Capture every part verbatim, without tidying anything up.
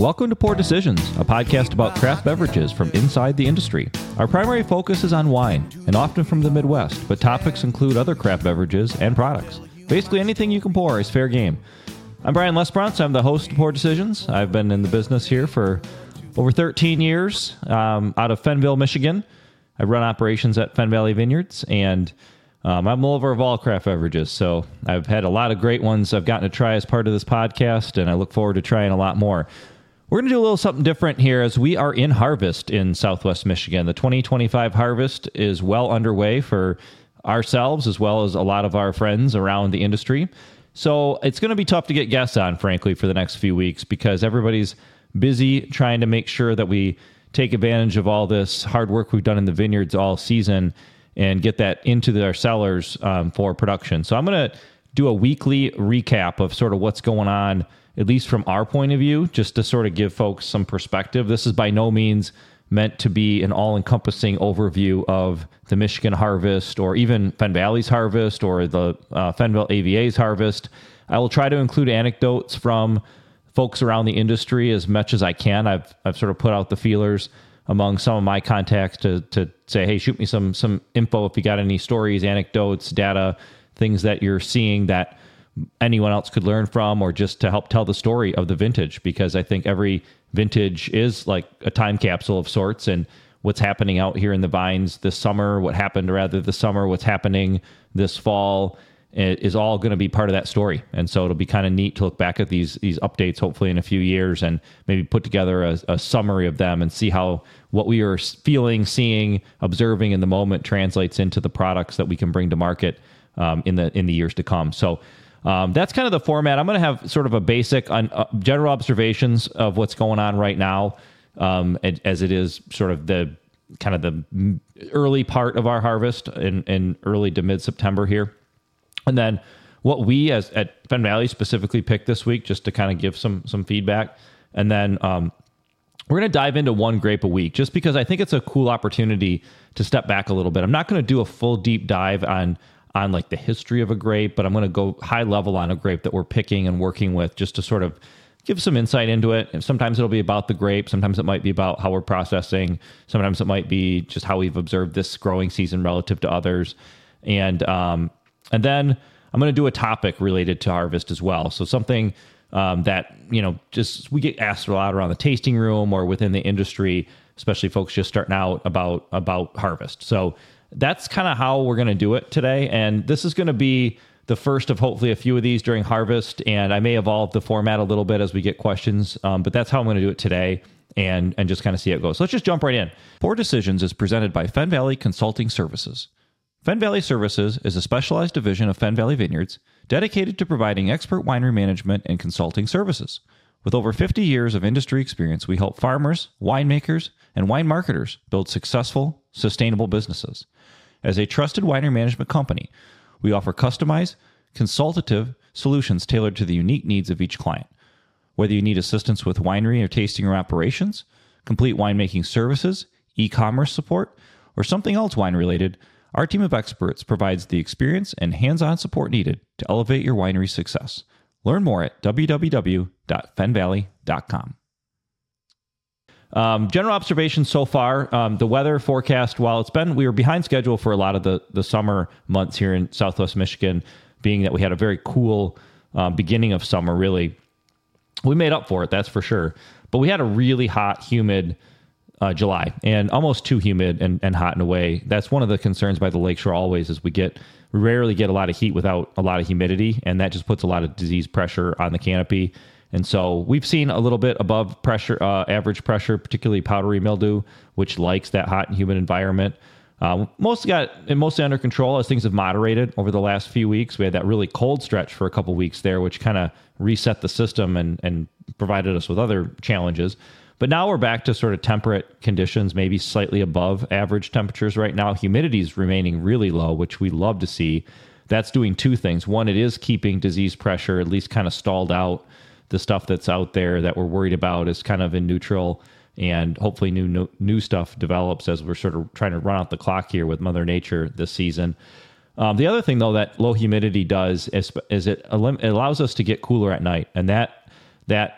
Welcome to Poor Decisions, a podcast about craft beverages from inside the industry. Our primary focus is on wine, and often from the Midwest, but topics include other craft beverages and products. Basically anything you can pour is fair game. I'm Brian Lesbrance. I'm the host of Poor Decisions. I've been in the business here for over thirteen years, um, out of Fennville, Michigan. I run operations at Fenn Valley Vineyards, and um, I'm a lover of all craft beverages. So I've had a lot of great ones I've gotten to try as part of this podcast, and I look forward to trying a lot more. We're going to do a little something different here as we are in harvest in Southwest Michigan. The twenty twenty-five harvest is well underway for ourselves as well as a lot of our friends around the industry. So it's going to be tough to get guests on, frankly, for the next few weeks because everybody's busy trying to make sure that we take advantage of all this hard work we've done in the vineyards all season and get that into their cellars um, for production. So I'm going to do a weekly recap of sort of what's going on, at least from our point of view, just to sort of give folks some perspective. This is by no means meant to be an all-encompassing overview of the Michigan harvest or even Fenn Valley's harvest or the uh, Fennville A V A's harvest. I will try to include anecdotes from folks around the industry as much as I can. I've I've sort of put out the feelers among some of my contacts to to say, hey, shoot me some some info if you got any stories, anecdotes, data, things that you're seeing that anyone else could learn from, or just to help tell the story of the vintage, because I think every vintage is like a time capsule of sorts, and what's happening out here in the vines this summer, what happened rather this summer, what's happening this fall is all going to be part of that story. And so it'll be kind of neat to look back at these these updates, hopefully in a few years, and maybe put together a, a summary of them and see how what we are feeling, seeing, observing in the moment translates into the products that we can bring to market um, in the in the years to come. So Um, that's kind of the format. I'm going to have sort of a basic on, uh, general observations of what's going on right now, um, and, as it is sort of the kind of the early part of our harvest in, in early to mid-September here. And then what we as at Fenn Valley specifically picked this week, just to kind of give some some feedback. And then um, we're going to dive into one grape a week, just because I think it's a cool opportunity to step back a little bit. I'm not going to do a full deep dive on on like the history of a grape, but I'm going to go high level on a grape that we're picking and working with, just to sort of give some insight into it. And sometimes it'll be about the grape. Sometimes it might be about how we're processing. Sometimes it might be just how we've observed this growing season relative to others. And, um, and then I'm going to do a topic related to harvest as well. So something, um, that, you know, just we get asked a lot around the tasting room or within the industry, especially folks just starting out about, about harvest. So that's kind of how we're going to do it today. And this is going to be the first of hopefully a few of these during harvest. And I may evolve the format a little bit as we get questions, um, but that's how I'm going to do it today and, and just kind of see how it goes. So let's just jump right in. Poor Decisions is presented by Fenn Valley Consulting Services. Fenn Valley Services is a specialized division of Fenn Valley Vineyards dedicated to providing expert winery management and consulting services. With over fifty years of industry experience, we help farmers, winemakers, and wine marketers build successful, sustainable businesses. As a trusted winery management company, we offer customized, consultative solutions tailored to the unique needs of each client. Whether you need assistance with winery or tasting room operations, complete winemaking services, e-commerce support, or something else wine-related, our team of experts provides the experience and hands-on support needed to elevate your winery's success. Learn more at w w w dot fenn valley dot com. Um, general observations so far, um, the weather forecast, while it's been, we were behind schedule for a lot of the, the summer months here in Southwest Michigan, being that we had a very cool um, beginning of summer, really. We made up for it, that's for sure. But we had a really hot, humid uh, July, and almost too humid and, and hot in a way. That's one of the concerns by the Lakeshore always, is we get we rarely get a lot of heat without a lot of humidity, and that just puts a lot of disease pressure on the canopy. And so we've seen a little bit above pressure, uh, average pressure, particularly powdery mildew, which likes that hot and humid environment. Uh, mostly got and mostly under control as things have moderated over the last few weeks. We had that really cold stretch for a couple weeks there, which kind of reset the system and, and provided us with other challenges. But now we're back to sort of temperate conditions, maybe slightly above average temperatures right now. Humidity is remaining really low, which we love to see. That's doing two things. One, it is keeping disease pressure at least kind of stalled out. The stuff that's out there that we're worried about is kind of in neutral, and hopefully new, new new stuff develops as we're sort of trying to run out the clock here with Mother Nature this season. Um, the other thing, though, that low humidity does is, is it, it allows us to get cooler at night, and that that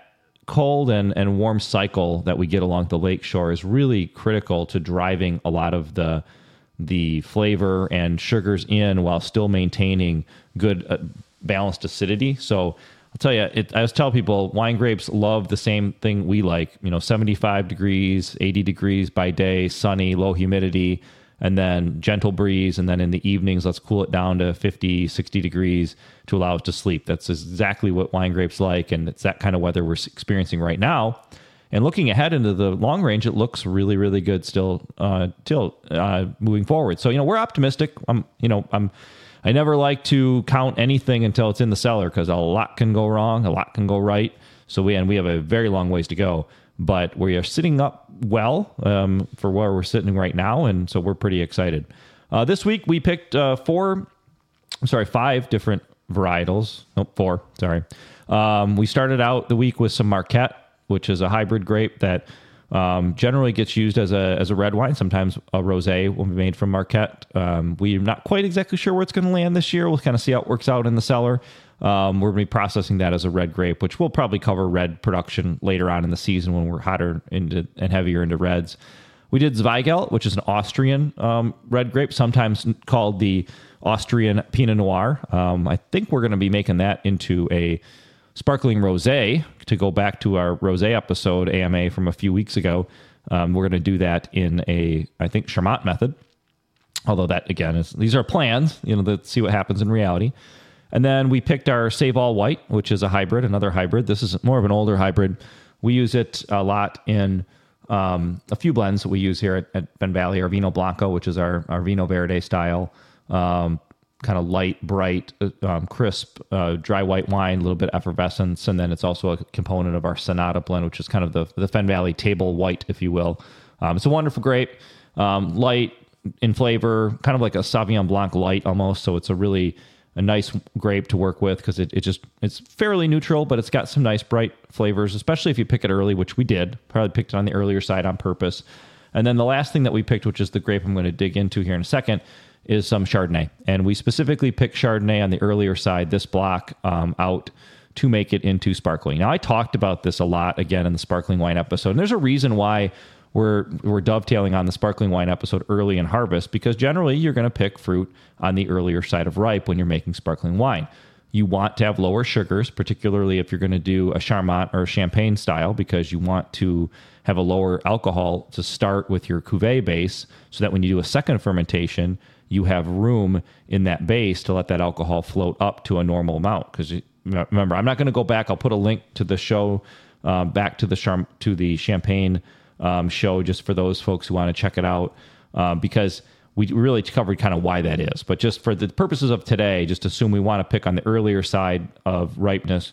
cold and, and warm cycle that we get along the lakeshore is really critical to driving a lot of the the flavor and sugars in while still maintaining good uh, balanced acidity. So I'll tell you, it, I always tell people wine grapes love the same thing we like, you know, seventy-five degrees, eighty degrees by day, sunny, low humidity, and then gentle breeze. And then in the evenings, let's cool it down to fifty, sixty degrees to allow us to sleep. That's exactly what wine grapes like. And it's that kind of weather we're experiencing right now. And looking ahead into the long range, it looks really, really good still, uh, till uh, moving forward. So, you know, we're optimistic. I'm, you know, I'm, I never like to count anything until it's in the cellar because a lot can go wrong, a lot can go right. So we and we have a very long ways to go, but we are sitting up well um, for where we're sitting right now, and so we're pretty excited. Uh, this week we picked uh, four, I'm sorry, five different varietals. Nope, four. Sorry. Um, we started out the week with some Marquette, which is a hybrid grape that Um, generally gets used as a as a red wine. Sometimes a rosé will be made from Marquette. Um, we're not quite exactly sure where it's going to land this year. We'll kind of see how it works out in the cellar. Um, we're going to be processing that as a red grape, which we'll probably cover red production later on in the season when we're hotter into and heavier into reds. We did Zweigelt, which is an Austrian um, red grape, sometimes called the Austrian Pinot Noir. Um, I think we're going to be making that into a sparkling rosé, to go back to our rosé episode, A M A, from a few weeks ago. Um, we're going to do that in a, I think, Charmat method. Although that, again, is these are plans, you know, to see what happens in reality. And then we picked our Save All White, which is a hybrid, another hybrid. This is more of an older hybrid. We use it a lot in um, a few blends that we use here at, at Ben Valley, our Vino Blanco, which is our, our Vino Verde style. Um, kind of light, bright, um, crisp, uh, dry white wine, a little bit effervescence. And then it's also a component of our Sonata blend, which is kind of the, the Fen Valley table white, if you will. Um, it's a wonderful grape, um, light in flavor, kind of like a Sauvignon Blanc light almost. So it's a really a nice grape to work with because it, it just, it's fairly neutral, but it's got some nice bright flavors, especially if you pick it early, which we did. Probably picked it on the earlier side on purpose. And then the last thing that we picked, which is the grape I'm going to dig into here in a second, is some Chardonnay. And we specifically picked Chardonnay on the earlier side, this block um, out to make it into sparkling. Now, I talked about this a lot, again, in the sparkling wine episode. And there's a reason why we're we're dovetailing on the sparkling wine episode early in harvest, because generally you're going to pick fruit on the earlier side of ripe when you're making sparkling wine. You want to have lower sugars, particularly if you're going to do a Charmat or a Champagne style, because you want to have a lower alcohol to start with your cuvee base so that when you do a second fermentation, you have room in that base to let that alcohol float up to a normal amount. Because remember, I'm not going to go back. I'll put a link to the show uh, back to the Char- to the Champagne um, show just for those folks who want to check it out, uh, because we really covered kind of why that is. But just for the purposes of today, just assume we want to pick on the earlier side of ripeness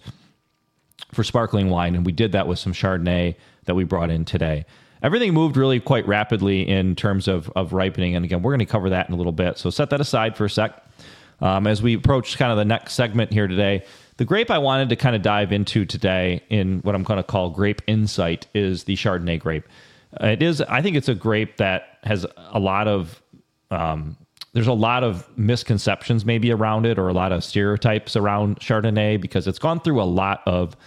for sparkling wine. And we did that with some Chardonnay that we brought in today. Everything moved really quite rapidly in terms of, of ripening. And again, we're going to cover that in a little bit. So set that aside for a sec. Um, as we approach kind of the next segment here today, the grape I wanted to kind of dive into today in what I'm going to call grape insight is the Chardonnay grape. Uh, it is, I think it's a grape that has a lot of, um, there's a lot of misconceptions maybe around it, or a lot of stereotypes around Chardonnay, because it's gone through a lot of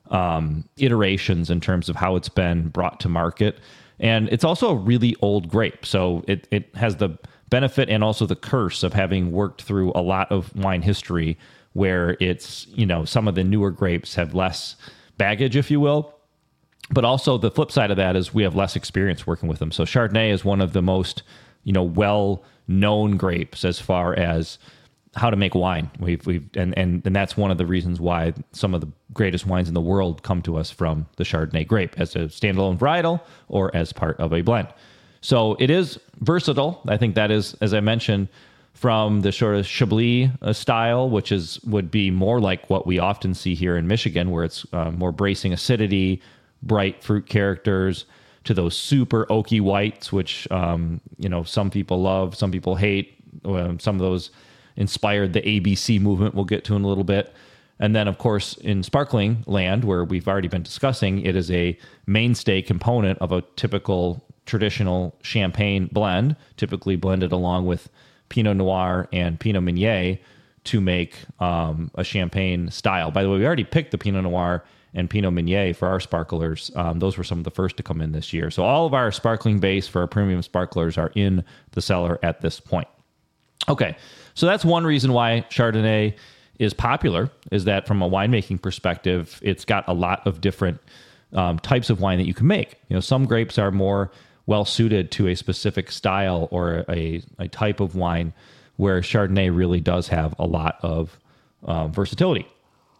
um, iterations in terms of how it's been brought to market. And it's also a really old grape. So it, it has the benefit and also the curse of having worked through a lot of wine history where it's, you know, some of the newer grapes have less baggage, if you will. But also the flip side of that is we have less experience working with them. So Chardonnay is one of the most, you know, well-known grapes as far as how to make wine. We've we've and, and and that's one of the reasons why some of the greatest wines in the world come to us from the Chardonnay grape as a standalone varietal or as part of a blend. So it is versatile. I think that is, as I mentioned, from the sort of Chablis uh, style, which is would be more like what we often see here in Michigan, where it's uh, more bracing acidity, bright fruit characters, to those super oaky whites, which um, you know, some people love, some people hate. Um, some of those inspired the A B C movement we'll get to in a little bit. And then, of course, in sparkling land, where we've already been discussing, it is a mainstay component of a typical traditional champagne blend, typically blended along with Pinot Noir and Pinot Meunier to make um, a champagne style. By the way, we already picked the Pinot Noir and Pinot Meunier for our sparklers. Um, those were some of the first to come in this year. So all of our sparkling base for our premium sparklers are in the cellar at this point. Okay, so that's one reason why Chardonnay is popular, is that from a winemaking perspective, it's got a lot of different um, types of wine that you can make. You know, some grapes are more well suited to a specific style or a, a type of wine, where Chardonnay really does have a lot of uh, versatility.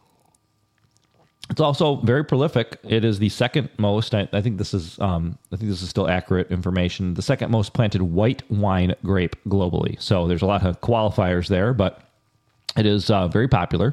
It's also very prolific. It is the second most, I, I think this is um, I think this is still accurate information, the second most planted white wine grape globally. So there's a lot of qualifiers there, but it is uh, very popular.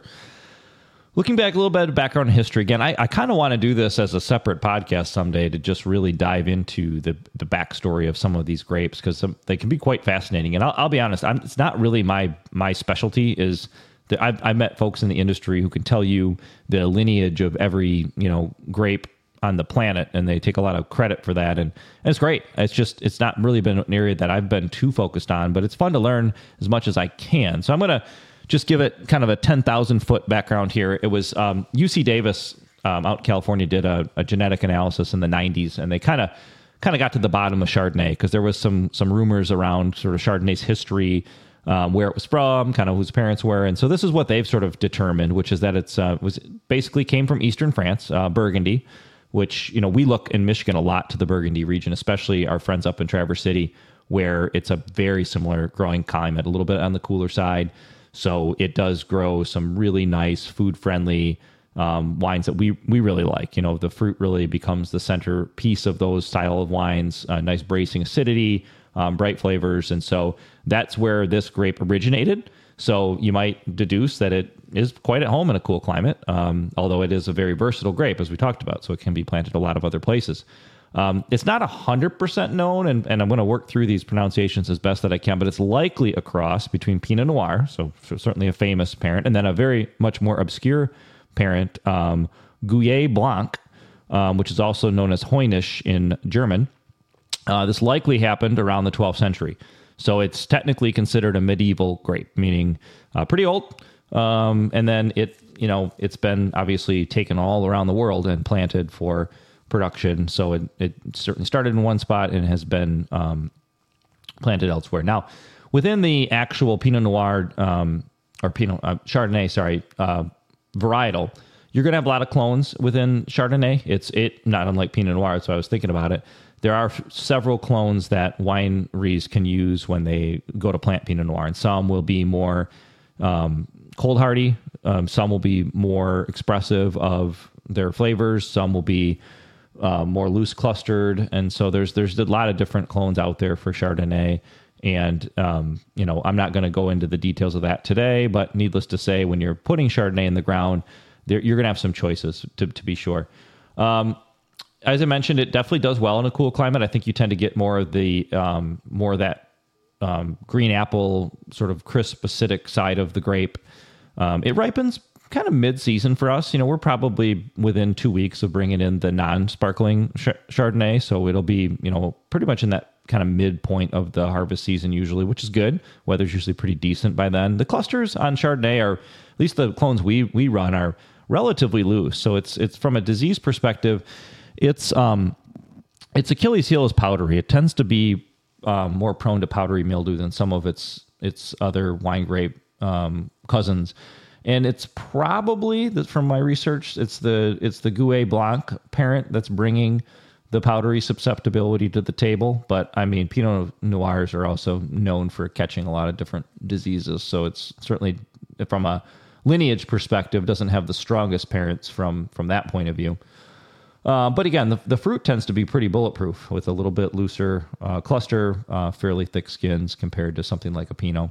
Looking back a little bit of background history, again, I, I kind of want to do this as a separate podcast someday to just really dive into the, the backstory of some of these grapes, because they can be quite fascinating. And I'll, I'll be honest, I'm, it's not really my my specialty. Is that I've, I've met folks in the industry who can tell you the lineage of every you know grape on the planet, and they take a lot of credit for that. And, and it's great. It's just, it's not really been an area that I've been too focused on, but it's fun to learn as much as I can. So I'm going to just give it kind of a ten thousand foot background here. It was um, U C Davis um, out in California did a, a genetic analysis in the nineties, and they kind of kind of got to the bottom of Chardonnay, because there was some some rumors around sort of Chardonnay's history, um, where it was from, kind of whose parents were. And so this is what they've sort of determined, which is that it's uh, was basically came from Eastern France, uh, Burgundy, which, you know, we look in Michigan a lot to the Burgundy region, especially our friends up in Traverse City, where it's a very similar growing climate, a little bit on the cooler side. So it does grow some really nice food-friendly um, wines that we we really like. You know, the fruit really becomes the centerpiece of those style of wines. Uh, nice bracing acidity, um, bright flavors, and so that's where this grape originated. So you might deduce that it is quite at home in a cool climate, um, although it is a very versatile grape, as we talked about. So it can be planted a lot of other places. Um, it's not one hundred percent known, and, and I'm going to work through these pronunciations as best that I can, but it's likely a cross between Pinot Noir, so, so certainly a famous parent, and then a very much more obscure parent, um, Gouais Blanc, um, which is also known as Heunisch in German. Uh, this likely happened around the twelfth century. So it's technically considered a medieval grape, meaning uh, pretty old. Um, and then it, you know, it's been obviously taken all around the world and planted for production. So it, it certainly started in one spot and has been um, planted elsewhere. Now, within the actual Pinot Noir um, or Pinot uh, Chardonnay, sorry, uh, varietal, you're going to have a lot of clones within Chardonnay. It's it not unlike Pinot Noir, so I was thinking about it. There are f- several clones that wineries can use when they go to plant Pinot Noir, and some will be more um, cold hardy. Um, some will be more expressive of their flavors. Some will be uh, more loose clustered, and so there's there's a lot of different clones out there for Chardonnay. And um, you know, I'm not going to go into the details of that today, but needless to say, when you're putting Chardonnay in the ground, there, you're going to have some choices to to be sure. Um, As I mentioned, it definitely does well in a cool climate. I think you tend to get more of the um, more of that um, green apple sort of crisp acidic side of the grape. Um, it ripens kind of mid-season for us. You know, we're probably within two weeks of bringing in the non-sparkling ch- Chardonnay, so it'll be, you know, pretty much in that kind of midpoint of the harvest season usually, which is good. Weather's usually pretty decent by then. The clusters on Chardonnay are, at least the clones we we run, are relatively loose. So it's it's from a disease perspective. It's um, its Achilles heel is powdery. It tends to be um, more prone to powdery mildew than some of its its other wine grape um, cousins, and it's probably, from my research, it's the it's the Gouais Blanc parent that's bringing the powdery susceptibility to the table. But I mean, Pinot Noirs are also known for catching a lot of different diseases, so it's certainly, from a lineage perspective, doesn't have the strongest parents from from that point of view. Uh, but again, the, the fruit tends to be pretty bulletproof, with a little bit looser uh, cluster, uh, fairly thick skins compared to something like a Pinot.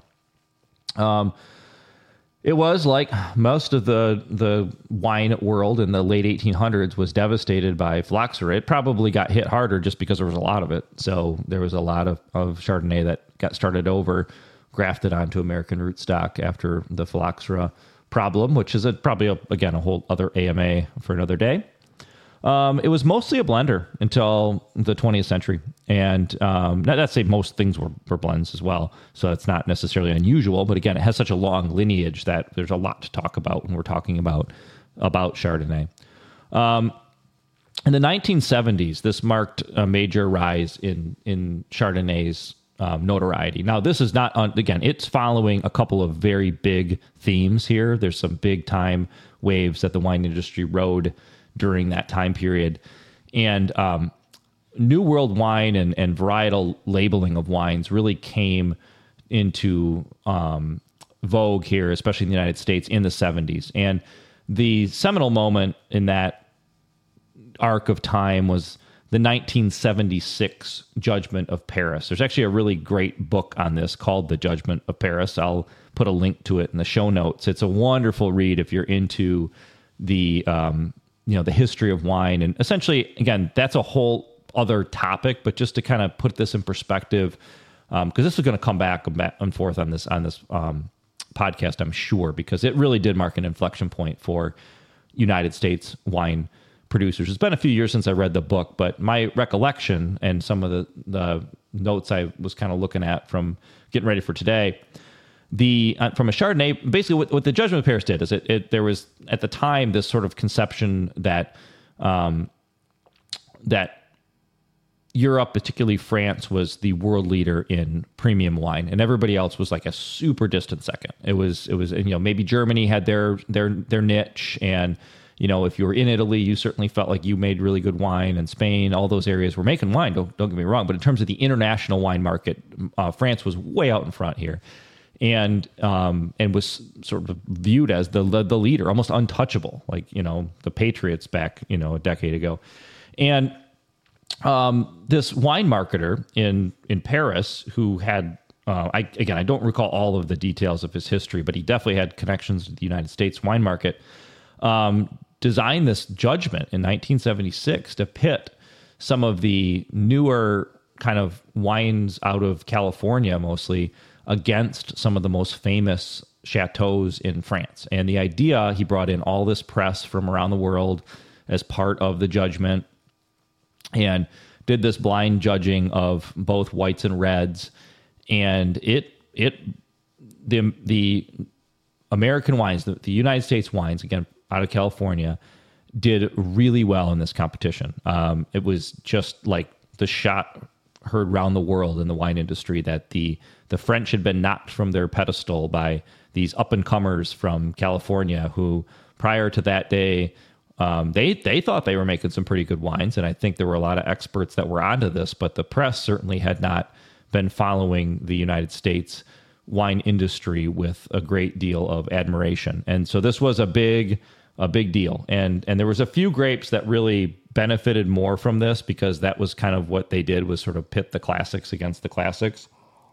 Um, it was, like most of the the wine world in the late eighteen hundreds, was devastated by phylloxera. It probably got hit harder just because there was a lot of it. So there was a lot of, of Chardonnay that got started over, grafted onto American rootstock after the phylloxera problem, which is a, probably, a, again, a whole other A M A for another day. Um, it was mostly a blender until the twentieth century. And um, not to say most things were, were blends as well, so it's not necessarily unusual. But again, it has such a long lineage that there's a lot to talk about when we're talking about, about Chardonnay. Um, in the nineteen seventies, this marked a major rise in in Chardonnay's um, notoriety. Now, this is not, on, again, it's following a couple of very big themes here. There's some big time waves that the wine industry rode during that time period. And um, New World wine and, and varietal labeling of wines really came into um, vogue here, especially in the United States in the seventies. And the seminal moment in that arc of time was the nineteen seventy-six Judgment of Paris. There's actually a really great book on this called The Judgment of Paris. I'll put a link to it in the show notes. It's a wonderful read if you're into the um, you know the history of wine. And essentially, again, that's a whole other topic, but just to kind of put this in perspective, because um, this is going to come back and forth on this on this um, podcast, I'm sure, because it really did mark an inflection point for United States wine producers. It's been a few years since I read the book, but my recollection and some of the, the notes I was kind of looking at from getting ready for today, the uh, from a Chardonnay, basically what, what the Judgment of Paris did is it, it there was at the time this sort of conception that um, that Europe, particularly France, was the world leader in premium wine, and everybody else was like a super distant second. It was, it was, you know, maybe Germany had their their their niche, and you know, if you were in Italy, you certainly felt like you made really good wine, and Spain, all those areas were making wine. Don't don't get me wrong, but in terms of the international wine market, uh, France was way out in front here, and um, and was sort of viewed as the, the the leader, almost untouchable, like you know the Patriots back you know a decade ago, and. Um, this wine marketer in, in Paris who had, uh, I, again, I don't recall all of the details of his history, but he definitely had connections to the United States wine market, um, designed this judgment in nineteen seventy-six to pit some of the newer kind of wines out of California mostly against some of the most famous chateaus in France. And the idea, he brought in all this press from around the world as part of the judgment, and did this blind judging of both whites and reds, and it it the the American wines, the, the United States wines, again out of California, did really well in this competition. Um, it was just like the shot heard around the world in the wine industry that the the French had been knocked from their pedestal by these up and comers from California who, prior to that day, Um, they they thought they were making some pretty good wines, and I think there were a lot of experts that were onto this, but the press certainly had not been following the United States wine industry with a great deal of admiration. And so this was a big a big deal. And and there was a few grapes that really benefited more from this, because that was kind of what they did, was sort of pit the classics against the classics.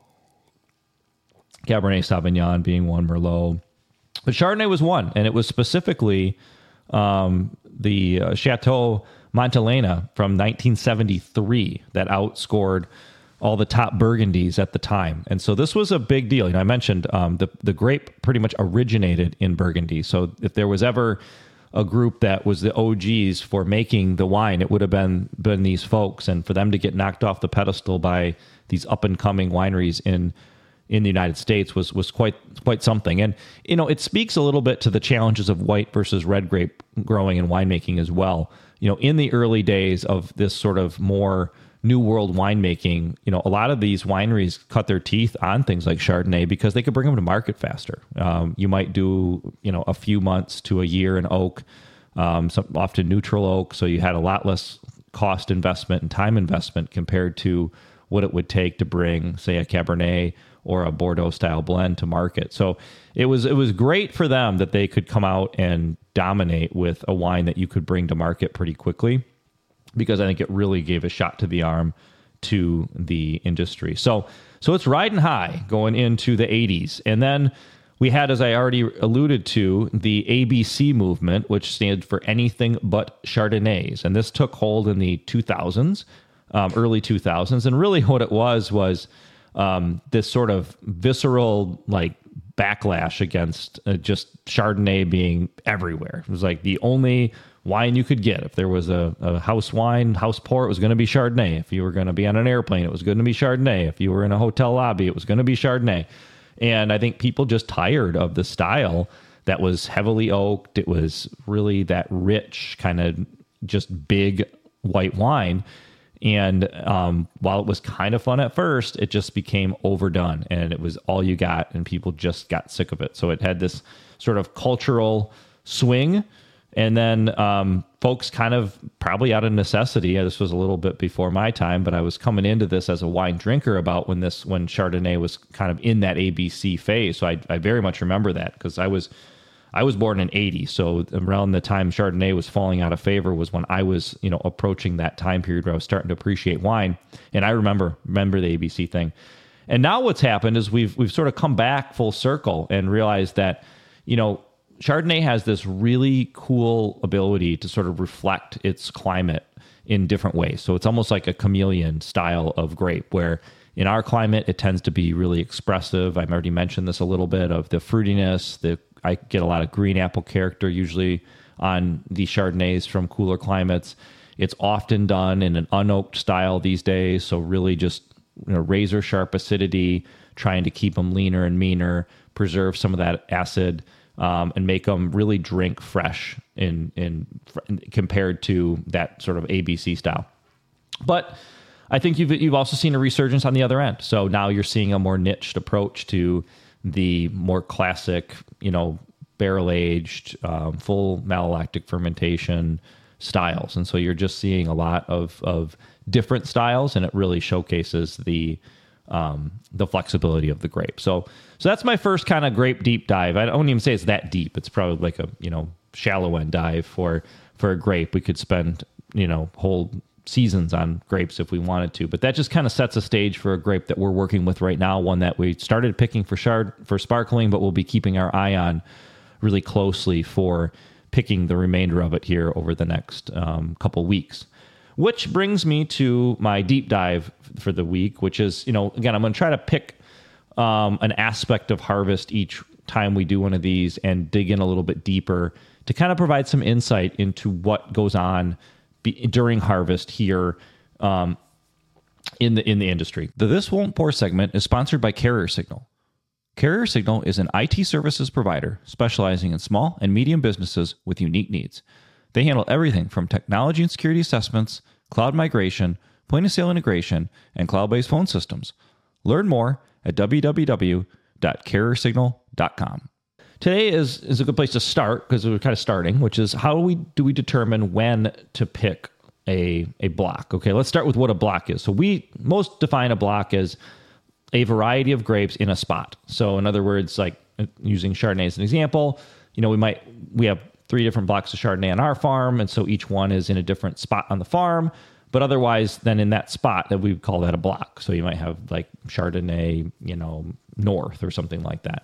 Cabernet Sauvignon being one, Merlot. But Chardonnay was one, and it was specifically Um, the uh, Chateau Montelena from nineteen seventy-three that outscored all the top Burgundies at the time. And so this was a big deal. You know, I mentioned um, the, the grape pretty much originated in Burgundy. So if there was ever a group that was the O Gs for making the wine, it would have been, been these folks. And for them to get knocked off the pedestal by these up-and-coming wineries in in the United States was was quite quite something. And, you know, it speaks a little bit to the challenges of white versus red grape growing and winemaking as well. You know, in the early days of this sort of more new world winemaking, you know, a lot of these wineries cut their teeth on things like Chardonnay because they could bring them to market faster. Um, you might do, you know, a few months to a year in oak, um, some, often neutral oak. So you had a lot less cost investment and time investment compared to what it would take to bring, say, a Cabernet or a Bordeaux style blend to market. So it was it was great for them that they could come out and dominate with a wine that you could bring to market pretty quickly, because I think it really gave a shot to the arm to the industry. So so it's riding high going into the eighties. And then we had, as I already alluded to, the A B C movement, which stands for Anything But Chardonnays. And this took hold in the two thousands, um, early two thousands. And really what it was was Um, this sort of visceral like backlash against uh, just Chardonnay being everywhere. It was like the only wine you could get. If there was a, a house wine, house pour, it was going to be Chardonnay. If you were going to be on an airplane, it was going to be Chardonnay. If you were in a hotel lobby, it was going to be Chardonnay. And I think people just tired of the style that was heavily oaked. It was really that rich kind of just big white wine. And um, while it was kind of fun at first, it just became overdone and it was all you got and people just got sick of it. So it had this sort of cultural swing. And then um, folks kind of probably out of necessity, this was a little bit before my time, but I was coming into this as a wine drinker about when this, when Chardonnay was kind of in that A B C phase. So I, I very much remember that because I was, I was born in eighty. So around the time Chardonnay was falling out of favor was when I was, you know, approaching that time period where I was starting to appreciate wine. And I remember, remember the A B C thing. And now what's happened is we've, we've sort of come back full circle and realized that, you know, Chardonnay has this really cool ability to sort of reflect its climate in different ways. So it's almost like a chameleon style of grape where in our climate, it tends to be really expressive. I've already mentioned this a little bit of the fruitiness. The I get a lot of green apple character usually on the Chardonnays from cooler climates. It's often done in an unoaked style these days. So really just, you know, razor sharp acidity, trying to keep them leaner and meaner, preserve some of that acid, Um, and make them really drink fresh in, in compared to that sort of A B C style. But I think you've you've also seen a resurgence on the other end. So now you're seeing a more niched approach to the more classic, you know, barrel aged, um, full malolactic fermentation styles. And so you're just seeing a lot of of different styles, and it really showcases the um, the flexibility of the grape. So, so that's my first kind of grape deep dive. I don't even say it's that deep. It's probably like a, you know, shallow end dive for, for a grape. We could spend, you know, whole seasons on grapes if we wanted to, but that just kind of sets a stage for a grape that we're working with right now. One that we started picking for Chard for sparkling, but we'll be keeping our eye on really closely for picking the remainder of it here over the next um, couple weeks. Which brings me to my deep dive for the week, which is, you know, again, I'm going to try to pick um, an aspect of harvest each time we do one of these and dig in a little bit deeper to kind of provide some insight into what goes on be, during harvest here um, in the in the industry. The This Won't Pour segment is sponsored by Carrier Signal. Carrier Signal is an I T services provider specializing in small and medium businesses with unique needs. They handle everything from technology and security assessments, cloud migration, point-of-sale integration, and cloud-based phone systems. Learn more at w w w dot carrier signal dot com. Today is, is a good place to start because we're kind of starting, which is how do we, do we determine when to pick a, a block? Okay, let's start with what a block is. So we most define a block as a variety of grapes in a spot. So in other words, like using Chardonnay as an example, you know, we might, we have three different blocks of Chardonnay on our farm, and so each one is in a different spot on the farm, but otherwise then in that spot that we would call that a block. So you might have like Chardonnay, you know, North or something like that.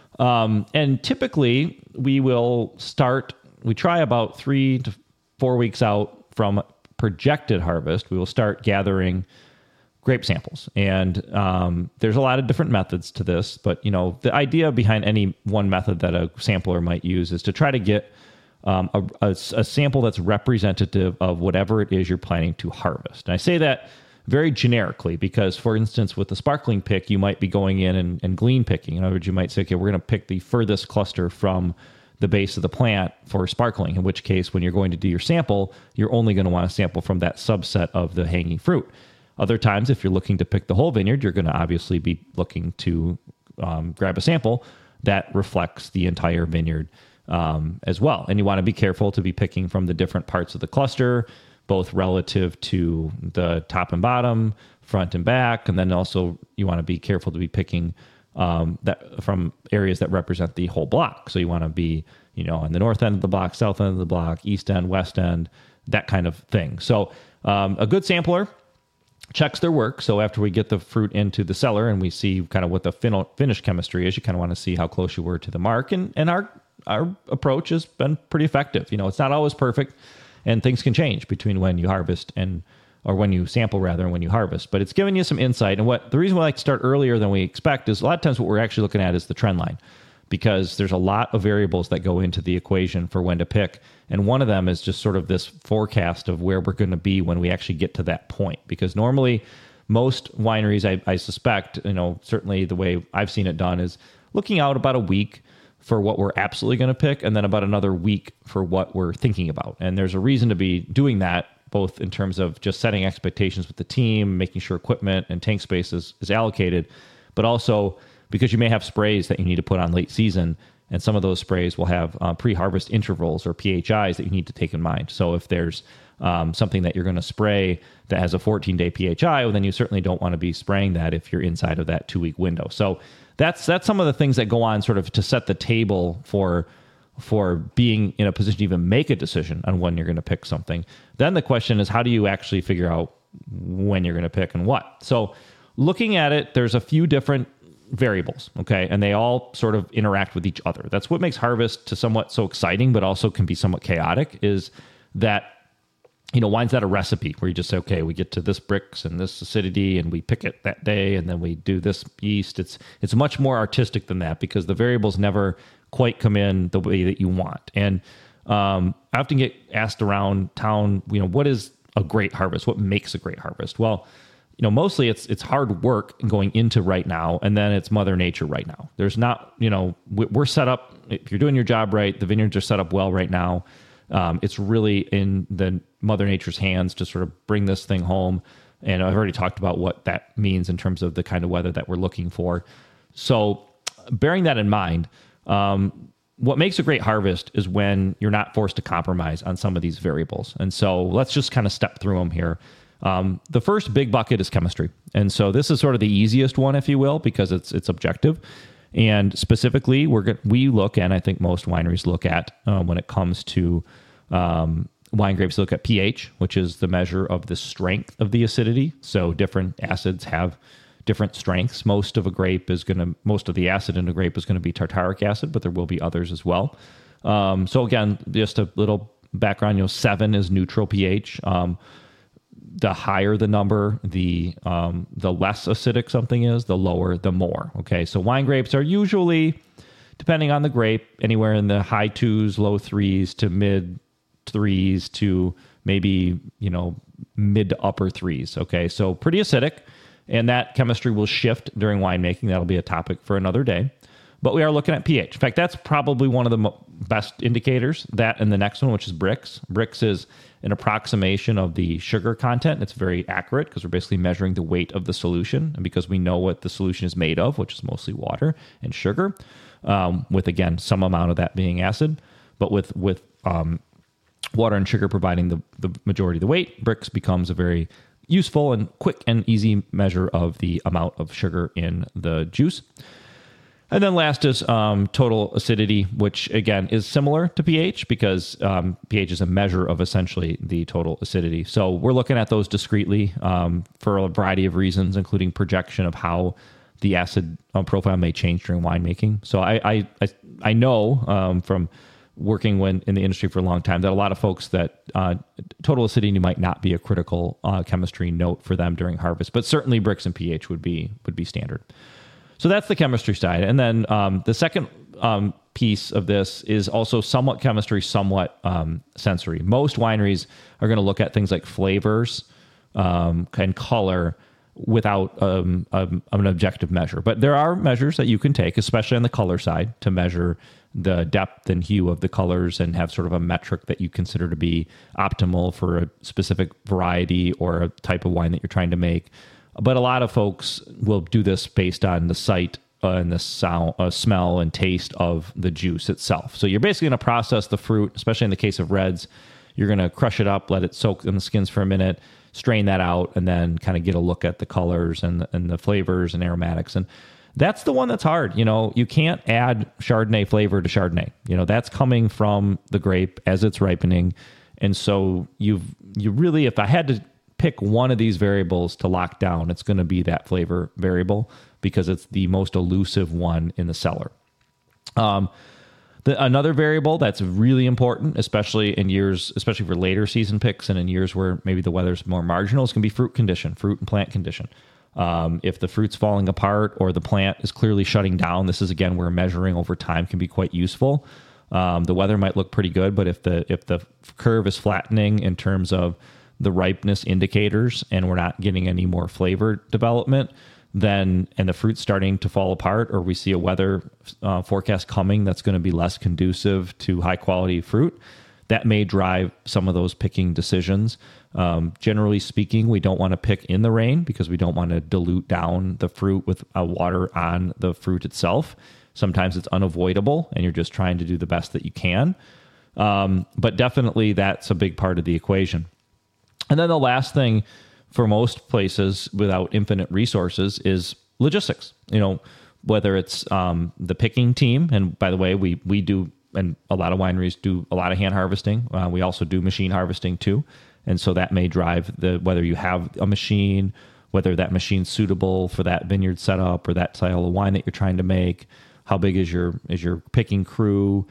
Um, and typically we will start, we try about three to four weeks out from projected harvest. We will start gathering grape samples. And um, there's a lot of different methods to this, but you know, the idea behind any one method that a sampler might use is to try to get Um, a, a, a sample that's representative of whatever it is you're planning to harvest. And I say that very generically because, for instance, with the sparkling pick, you might be going in and, and glean picking. In other words, you might say, okay, we're going to pick the furthest cluster from the base of the plant for sparkling, in which case, when you're going to do your sample, you're only going to want to sample from that subset of the hanging fruit. Other times, if you're looking to pick the whole vineyard, you're going to obviously be looking to um, grab a sample that reflects the entire vineyard Um, as well. And you want to be careful to be picking from the different parts of the cluster, both relative to the top and bottom, front and back. And then also you want to be careful to be picking um, that from areas that represent the whole block. So you want to be, you know, on the north end of the block, south end of the block, east end, west end, that kind of thing. So um, a good sampler checks their work. So after we get the fruit into the cellar and we see kind of what the fin- finish chemistry is, you kind of want to see how close you were to the mark. And, and our Our approach has been pretty effective. You know, it's not always perfect, and things can change between when you harvest and, or when you sample rather, and when you harvest. But it's giving you some insight. And what the reason we like to start earlier than we expect is a lot of times what we're actually looking at is the trend line, because there's a lot of variables that go into the equation for when to pick. And one of them is just sort of this forecast of where we're going to be when we actually get to that point. Because normally most wineries, I, I suspect, you know, certainly the way I've seen it done is looking out about a week for what we're absolutely going to pick, and then about another week for what we're thinking about. And there's a reason to be doing that, both in terms of just setting expectations with the team, making sure equipment and tank space is, is allocated, but also because you may have sprays that you need to put on late season, and some of those sprays will have uh, pre-harvest intervals or P H Is that you need to take in mind. So if there's um, something that you're going to spray that has a fourteen-day P H I, well, then you certainly don't want to be spraying that if you're inside of that two-week window. So that's that's some of the things that go on sort of to set the table for for being in a position to even make a decision on when you're going to pick something. Then the question is, how do you actually figure out when you're going to pick and what? So looking at it, there's a few different variables, okay? And they all sort of interact with each other. That's what makes harvest to somewhat so exciting, but also can be somewhat chaotic, is that, you know, wine's not a recipe where you just say, okay, we get to this Brix and this acidity and we pick it that day and then we do this yeast. It's it's much more artistic than that because the variables never quite come in the way that you want. And um, I often get asked around town, you know, what is a great harvest? What makes a great harvest? Well, you know, mostly it's it's hard work going into right now, and then it's Mother Nature right now. There's not, you know, we're set up, if you're doing your job right, the vineyards are set up well right now. Um, it's really in the Mother Nature's hands to sort of bring this thing home. And I've already talked about what that means in terms of the kind of weather that we're looking for. So bearing that in mind, um, what makes a great harvest is when you're not forced to compromise on some of these variables. And so let's just kind of step through them here. Um, the first big bucket is chemistry. And so this is sort of the easiest one, if you will, because it's it's objective. And specifically, we're go- we look, and I think most wineries look at, uh, when it comes to um, wine grapes, look at pH, which is the measure of the strength of the acidity. So different acids have different strengths. Most of a grape is going to, most of the acid in a grape is going to be tartaric acid, but there will be others as well. Um, so again, just a little background, you know, seven is neutral pH. Um, the higher the number, the um, the less acidic something is, the lower, the more. Okay, so wine grapes are usually, depending on the grape, anywhere in the high twos, low threes to mid threes to maybe, you know, mid to upper threes. Okay, so pretty acidic, and that chemistry will shift during winemaking. That'll be a topic for another day. But we are looking at pH. In fact, that's probably one of the mo- best indicators. That and the next one, which is Brix. Brix is an approximation of the sugar content. It's very accurate because we're basically measuring the weight of the solution. And because we know what the solution is made of, which is mostly water and sugar, um, with, again, some amount of that being acid. But with with um, water and sugar providing the, the majority of the weight, Brix becomes a very useful and quick and easy measure of the amount of sugar in the juice. And then last is um, total acidity, which again is similar to pH because um, pH is a measure of essentially the total acidity. So we're looking at those discretely um, for a variety of reasons, including projection of how the acid profile may change during winemaking. So I I, I, I know um, from working when in the industry for a long time that a lot of folks that uh, total acidity might not be a critical uh, chemistry note for them during harvest, but certainly Brix and pH would be would be standard. So that's the chemistry side. And then um, the second um, piece of this is also somewhat chemistry, somewhat um, sensory. Most wineries are going to look at things like flavors um, and color without um, um, an objective measure. But there are measures that you can take, especially on the color side, to measure the depth and hue of the colors and have sort of a metric that you consider to be optimal for a specific variety or a type of wine that you're trying to make. But a lot of folks will do this based on the sight uh, and the sound, uh, smell and taste of the juice itself. So you're basically going to process the fruit, especially in the case of reds. You're going to crush it up, let it soak in the skins for a minute, strain that out, and then kind of get a look at the colors and, and the flavors and aromatics. And that's the one that's hard. You know, you can't add Chardonnay flavor to Chardonnay. You know, that's coming from the grape as it's ripening. And so you've you really, if I had to pick one of these variables to lock down, it's going to be that flavor variable because it's the most elusive one in the cellar. Um, the, another variable that's really important, especially in years, especially for later season picks and in years where maybe the weather's more marginal, is going to be fruit condition, fruit and plant condition. Um, if the fruit's falling apart or the plant is clearly shutting down, this is again where measuring over time can be quite useful. Um, the weather might look pretty good, but if the if the curve is flattening in terms of the ripeness indicators and we're not getting any more flavor development, then and the fruit's starting to fall apart, or we see a weather uh, forecast coming that's going to be less conducive to high quality fruit, that may drive some of those picking decisions. Um, generally speaking, we don't want to pick in the rain because we don't want to dilute down the fruit with uh, water on the fruit itself. Sometimes it's unavoidable and you're just trying to do the best that you can. Um, but definitely that's a big part of the equation. And then the last thing for most places without infinite resources is logistics. You know, whether it's um, the picking team, and by the way, we we do, and a lot of wineries do a lot of hand harvesting. Uh, we also do machine harvesting too, and so that may drive the whether you have a machine, whether that machine's suitable for that vineyard setup or that style of wine that you're trying to make. How big is your is your picking crew?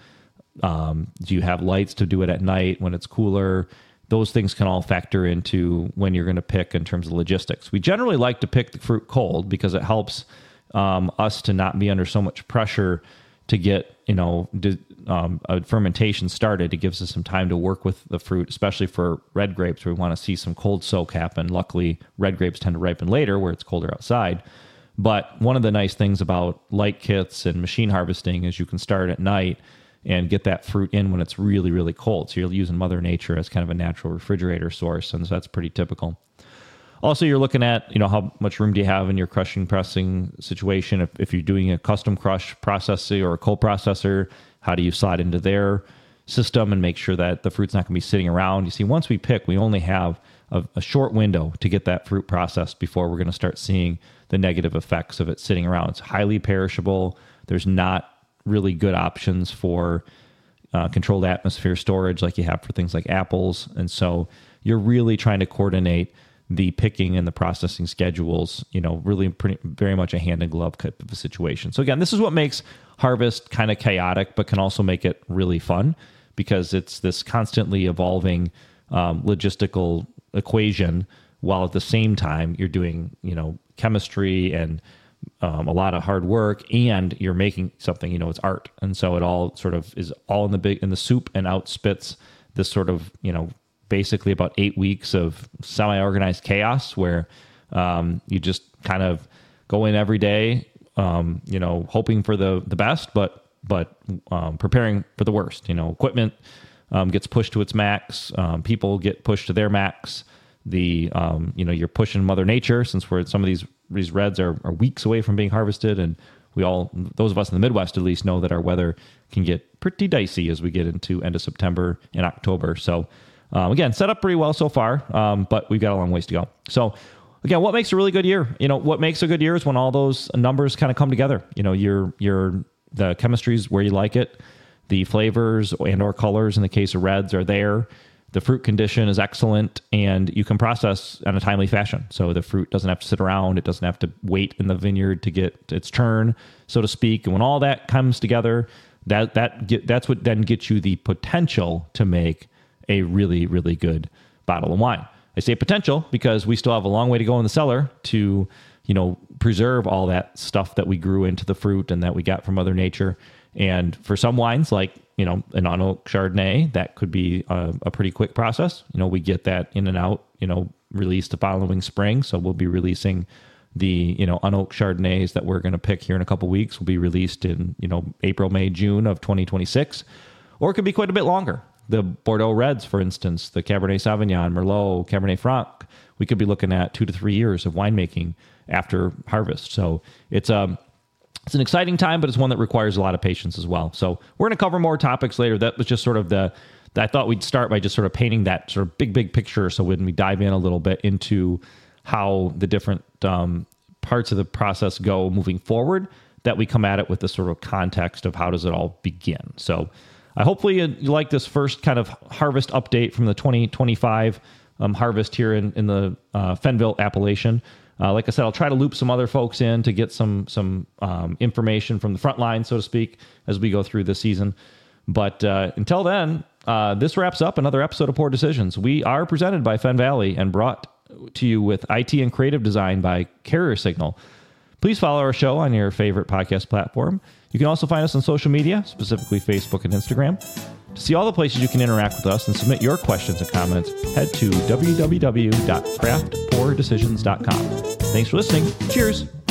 Um, do you have lights to do it at night when it's cooler? Those things can all factor into when you're going to pick in terms of logistics. We generally like to pick the fruit cold because it helps um, us to not be under so much pressure to get, you know, d- um, a fermentation started. It gives us some time to work with the fruit, especially for red grapes where we want to see some cold soak happen. Luckily, red grapes tend to ripen later where it's colder outside. But one of the nice things about light kits and machine harvesting is you can start at night and get that fruit in when it's really, really cold. So you're using Mother Nature as kind of a natural refrigerator source, and so that's pretty typical. Also, you're looking at, you know, how much room do you have in your crushing pressing situation? If, if you're doing a custom crush processor or a cold processor, how do you slide into their system and make sure that the fruit's not going to be sitting around? You see, once we pick, we only have a, a short window to get that fruit processed before we're going to start seeing the negative effects of it sitting around. It's highly perishable. There's not really good options for uh, controlled atmosphere storage like you have for things like apples. And so you're really trying to coordinate the picking and the processing schedules, you know, really pretty, very much a hand in glove type of a situation. So again, this is what makes harvest kind of chaotic, but can also make it really fun because it's this constantly evolving um, logistical equation while at the same time you're doing, you know, chemistry and Um, a lot of hard work, and you're making something, you know, it's art. And so it all sort of is all in the big, in the soup, and out spits this sort of, you know, basically about eight weeks of semi-organized chaos where um, you just kind of go in every day, um, you know, hoping for the, the best, but, but um, preparing for the worst. You know, equipment um, gets pushed to its max. Um, people get pushed to their max. The, um, you know, you're pushing Mother Nature, since we're some of these these reds are, are weeks away from being harvested. And we all, those of us in the Midwest at least, know that our weather can get pretty dicey as we get into end of September and October. So um, again, set up pretty well so far, um, but we've got a long ways to go. So again, what makes a really good year? You know, what makes a good year is when all those numbers kind of come together. You know, your, your, the chemistry's where you like it. The flavors and or colors in the case of reds are there. The fruit condition is excellent, and you can process in a timely fashion. So the fruit doesn't have to sit around. It doesn't have to wait in the vineyard to get its turn, so to speak. And when all that comes together, that that get, that's what then gets you the potential to make a really, really good bottle of wine. I say potential because we still have a long way to go in the cellar to, you know, preserve all that stuff that we grew into the fruit and that we got from Mother Nature. And for some wines, like, you know, an on-oak Chardonnay, that could be a, a pretty quick process. You know, we get that in and out, you know, released the following spring. So we'll be releasing the, you know, on-oak Chardonnays that we're going to pick here in a couple weeks will be released in, you know, April, May, June of twenty twenty-six. Or it could be quite a bit longer. The Bordeaux Reds, for instance, the Cabernet Sauvignon, Merlot, Cabernet Franc, we could be looking at two to three years of winemaking after harvest. So it's um. It's an exciting time, but it's one that requires a lot of patience as well. So we're going to cover more topics later. That was just sort of the, I thought we'd start by just sort of painting that sort of big, big picture. So when we dive in a little bit into how the different um, parts of the process go moving forward, that we come at it with this sort of context of how does it all begin. So I hopefully you, you like this first kind of harvest update from the twenty twenty-five um, harvest here in, in the uh, Fenville appellation. Uh, like I said, I'll try to loop some other folks in to get some some um, information from the front line, so to speak, as we go through this season. But uh, until then, uh, this wraps up another episode of Poor Decisions. We are presented by Fen Valley and brought to you with I T and creative design by Carrier Signal. Please follow our show on your favorite podcast platform. You can also find us on social media, specifically Facebook and Instagram. To see all the places you can interact with us and submit your questions and comments, head to w w w dot craft poor decisions dot com. Thanks for listening. Cheers.